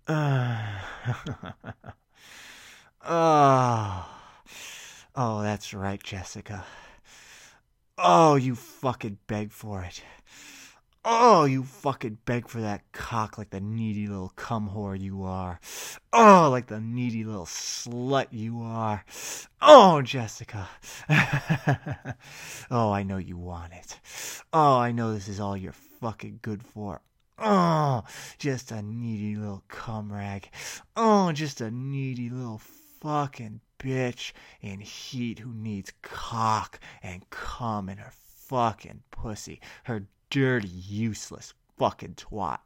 Uh, oh. Oh, that's right, Jessica. Oh, you fucking beg for it. Oh, you fucking beg for that cock like the needy little cum whore you are. Oh, like the needy little slut you are. Oh, Jessica. Oh, I know you want it. Oh, I know this is all you're fucking good for. Oh, just a needy little cum rag. Oh, just a needy little fucking bitch in heat who needs cock and cum in her fucking pussy. Her dirty, useless fucking twat.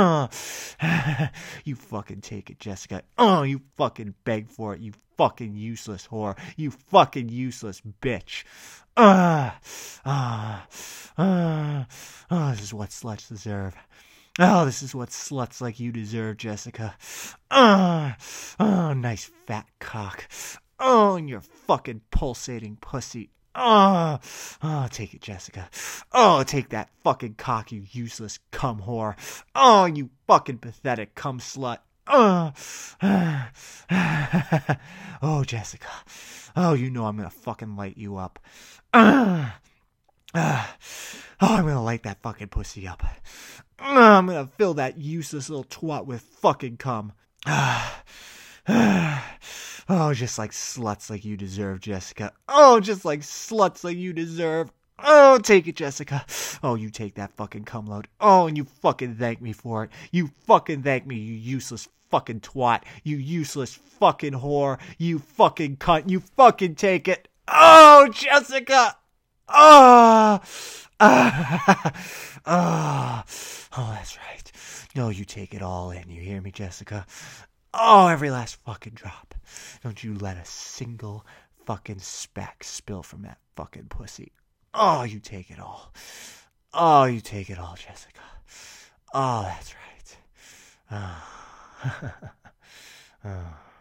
You fucking take it, Jessica. You fucking beg for it, you fucking useless whore. You fucking useless bitch. This is what sluts deserve. Oh, this is what sluts like you deserve, Jessica. Nice fat cock. Oh, and your fucking pulsating pussy. Take it, Jessica. Oh, take that fucking cock, you useless cum whore. Oh, you fucking pathetic cum slut. Oh, Jessica. Oh, you know I'm gonna fucking light you up. Oh, I'm gonna light that fucking pussy up. I'm gonna fill that useless little twat with fucking cum. Oh, just like sluts like you deserve, Jessica. Oh, just like sluts like you deserve. Oh, take it, Jessica. Oh, you take that fucking cum load. Oh, and you fucking thank me for it. You fucking thank me, you useless fucking twat. You useless fucking whore. You fucking cunt. You fucking take it. Oh, Jessica. Oh. Oh, that's right. No, you take it all in. You hear me, Jessica? Oh, every last fucking drop. Don't you let a single fucking speck spill from that fucking pussy. Oh, you take it all. Oh, you take it all, Jessica. Oh, that's right. Oh. Oh.